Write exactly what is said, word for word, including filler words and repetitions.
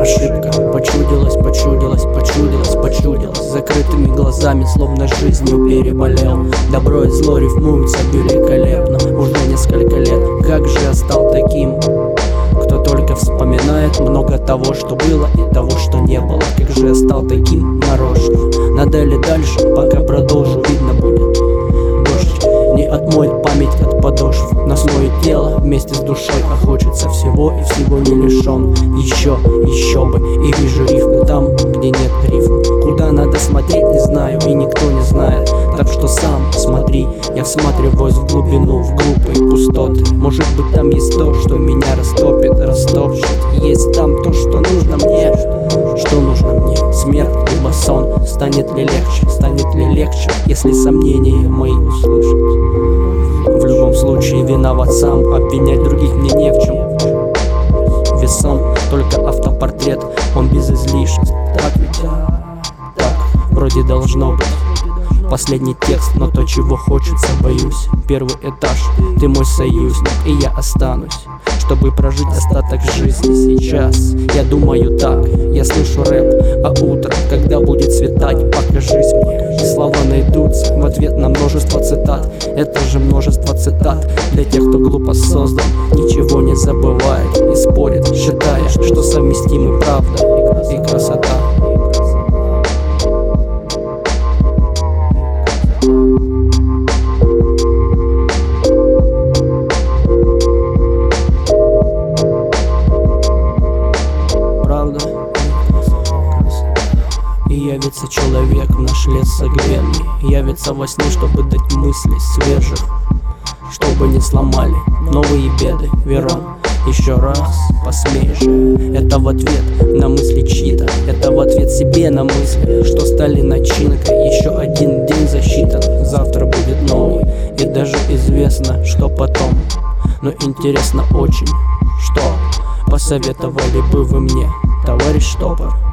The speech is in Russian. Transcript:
ошибка. Почудилась, почудилась, почудилась, почудилась. Закрытыми глазами, словно жизнью переболел. Добро и зло рифмуются великолепно. Уже несколько лет, как же я стал таким, кто только вспоминает много того, что было, и того, что не было. Как же я стал таким нарочно. Надо ли дальше, пока продолжу, видно будет. Дождь не отмоет память от подошв. Нас моет тело вместе с душой, а хочется всего и всего не лишен. Еще, еще бы, и вижу рифмы там, где нет рифм. Куда надо смотреть, не знаю, и никто не знает. Так что сам смотри, я всматриваюсь в глубину, в глупые пустоты. Может быть, там есть то, что меня растопит, растопчет. Есть там то, что нужно мне. Что нужно мне? Смерть либо сон? Станет ли легче, станет ли легче, если сомнения мои услышать? В любом случае виноват сам, обвинять других мне не в чем. Весом только автопортрет, он без излишеств. Так ведь? Так, вроде должно быть. Последний текст, но то, чего хочется, боюсь. Первый этаж, ты мой союзник, и я останусь, чтобы прожить остаток жизни сейчас. Я думаю так, я слышу рэп, а утром, когда будет светать, покажись мне. И слова найдутся в ответ на множество цитат. Это же множество цитат для тех, кто глупо создан, ничего не забывает и спорит, считая, что совместимы правда и красота. И явится человек в наш лес согбенный, явится во сне, чтобы дать мысли свежих, чтобы не сломали новые беды. Верон, еще раз посмей же. Это в ответ на мысли чьи-то, это в ответ себе на мысли, что стали начинкой. Еще один день засчитан, завтра будет новый, и даже известно, что потом. Но интересно очень, что посоветовали бы вы мне, товарищ штопор?